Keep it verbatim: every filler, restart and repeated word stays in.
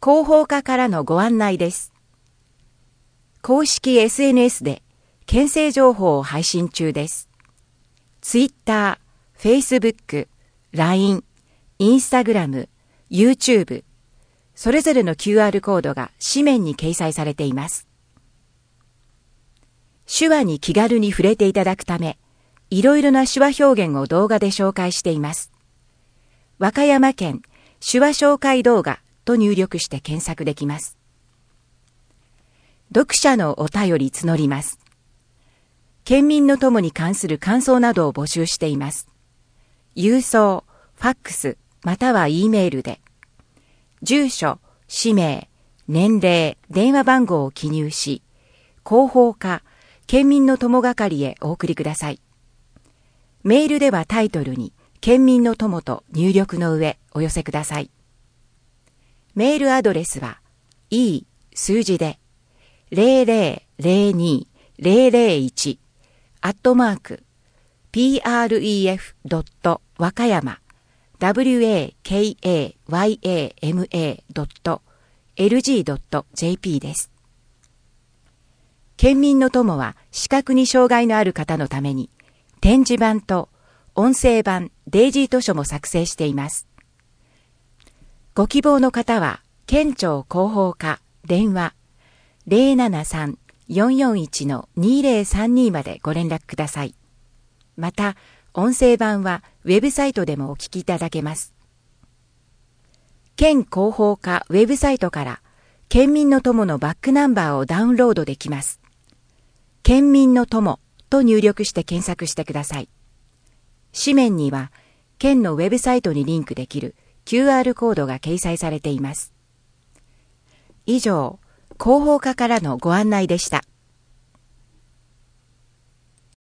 広報課からのご案内です。公式 エスエヌエス で県政情報を配信中です。Twitter、Facebook、ライン、Instagram、YouTube、それぞれの キューアール コードが紙面に掲載されています。手話に気軽に触れていただくため、いろいろな手話表現を動画で紹介しています。和歌山県手話紹介動画と入力して検索できます。読者のお便り募ります。県民の友に関する感想などを募集しています。郵送、ファックス、または E メールで、住所、氏名、年齢、電話番号を記入し、広報課、県民の友係へお送りください。メールではタイトルに、県民の友と入力の上お寄せください。メールアドレスは E 数字でゼロゼロゼロにゼロゼロいちアットマーク プレフ 和歌山 ワカヤマ エルジー ドット ジェーピー です。県民の友は視覚に障害のある方のために点字版と音声版デイジー図書も作成しています。ご希望の方は県庁広報課電話 ゼロななさん よんよんいち のにゼロさんに までご連絡ください。また音声版はウェブサイトでもお聞きいただけます。県広報課ウェブサイトから県民の友のバックナンバーをダウンロードできます。県民の友と入力して検索してください。紙面には県のウェブサイトにリンクできる キューアール コードが掲載されています。以上、広報課からのご案内でした。